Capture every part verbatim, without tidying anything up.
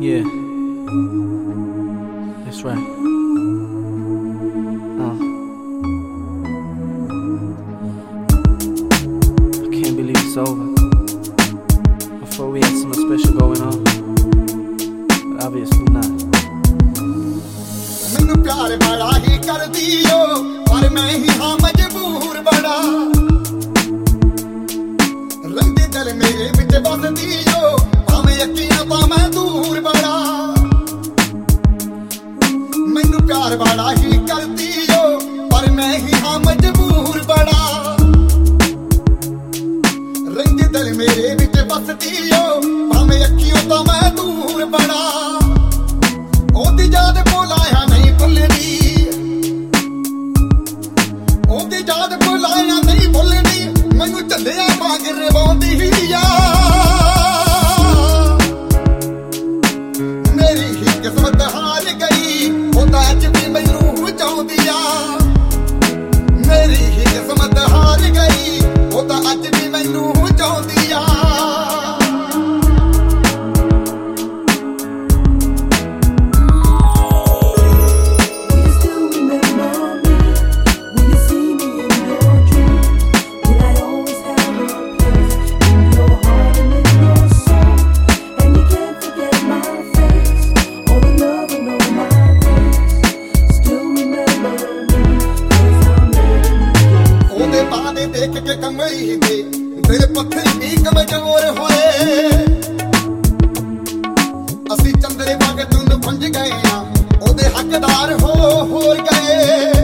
Yeah, that's right. Uh. I can't believe it's over. I thought we had something special going on, but obviously not. मैनू प्यार बड़ा ही कर दियो, पर मैं ही हाँ मजबूर बड़ा। रंगे दिल मेरे विच बस दियो, भावें यकीन भावें दूर बड़ा। मैनू प्यार बड़ा ही कर दियो, पर मैं ही हाँ मजबूर बड़ा। रंगे दिल मेरे विच बस दियो, भावें यकीन भावें दूर बड़ा। ओदी याद भुलाया नहीं भुलदी, ओदी याद भुलाया नहीं भुलदी, मैनू झल्लिया वांग रवाउंदी आ। मेरी ही किस्मत हार गई, ओदा अज भी मैनू चाहुंदी आ। मेरी ही किस्मत हार गई, ओदा अज भी मैनू चाहुंदी आ। देख के कमई दे दिल पत्थर भी कमजोर होए। असी चंदरे वांग धुंध भंज गए आ, ओदे हकदार हो होर गए।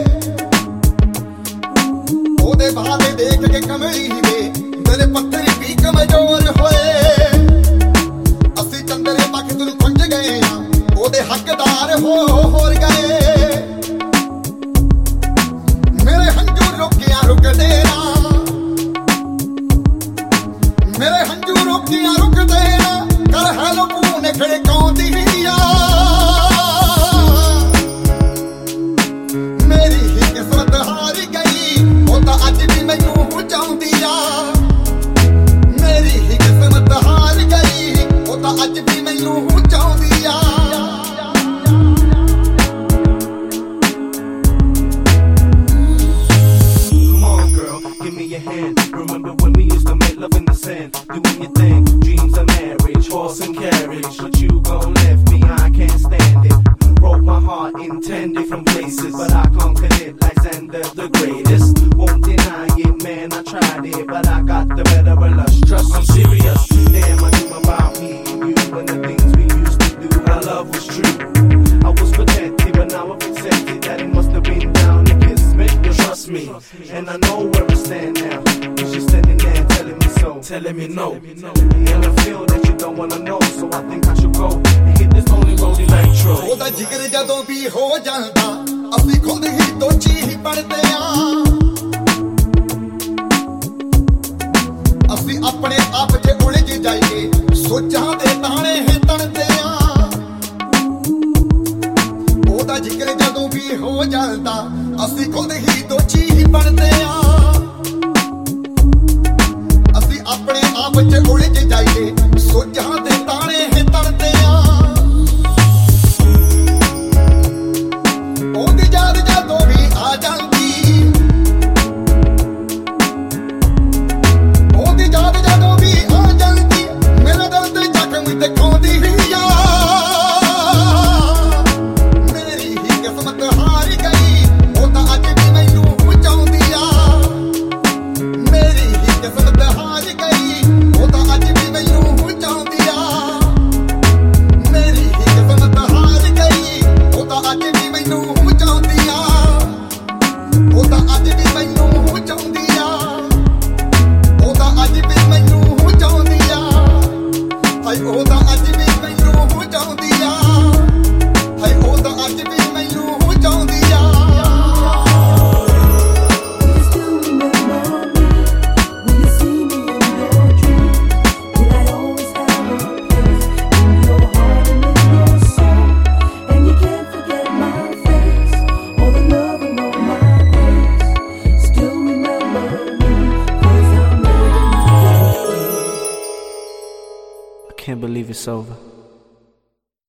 ओदे वादे देख के कमई दे दिल पत्थर भी कमजोर होए। असी चंदरे वांग धुंध भंज गए आ, ओदे हकदार हो होर गए। मेरे हंजू रुकिया रुकदे ना, मेरे हंजू रुकिया रुकदे ना, कर हैलो पूने खड़काउंदी आ। मेरी ही किस्मत हार गई, ओदा अज भी मैनू चाहुंदी आ। मेरी ही किस्मत हार गई, ओदा अज भी मैनू चाहुंदी आ। Give me your hand. Remember when we used to make love in the sand, doing your thing, dreams of marriage, horse and carriage. But you gon' left me, I can't stand it. Broke my heart in ten different places, but I conquered it like Xander the greatest. Won't deny it, man, I tried it, but I got the better of lust. Trust, I'm serious. Damn, I knew about me and you and the things we used to do. Our love was true. I was protected, but now I've accepted that it must have been down to kismet. You trust me, and I know where we stand now. Cause you're standing there telling me so, telling me no. And I feel that you don't wanna know, so I think I should go and hit this lonely road electro. ओदा जिगर जदों भी हो जांदा, असी खुद ही दोची ही बनदे आ। असी अपने आप च उलझ जाइए, सोचां दे ताणे ही तणदे आ। ओदा जिगर जदों भी हो जांदा, असी खुद ही दोची ही बनदे आ। असी अपने आप च उलझ जाइए, सोचां दे ताणे ही तणदे आ। ओदी याद जदों भी आ जांदी, ओदी याद जदों भी आ जांदी, मेरा दिल ते जख्म दिखाउंदी आ। मेरी ही किस्मत हार गई, ओदा अज भी मैनू चाहुंदी आ। मेरी ही किस्मत हार गई, ओदा अज भी मैनू चाहुंदी आ। मेरी ही किस्मत हार गई, ओदा अज भी मैनू चाहुंदी आ। ओदा अज भी मैनू चाहुंदी आ। ओदा अज भी मैनू चाहुंदी आ। हाय ओदा अज भी मैनू चाहुंदी आ। हाय ओदा अज भी मैनू चाहुंदी आ। Can't believe it's over.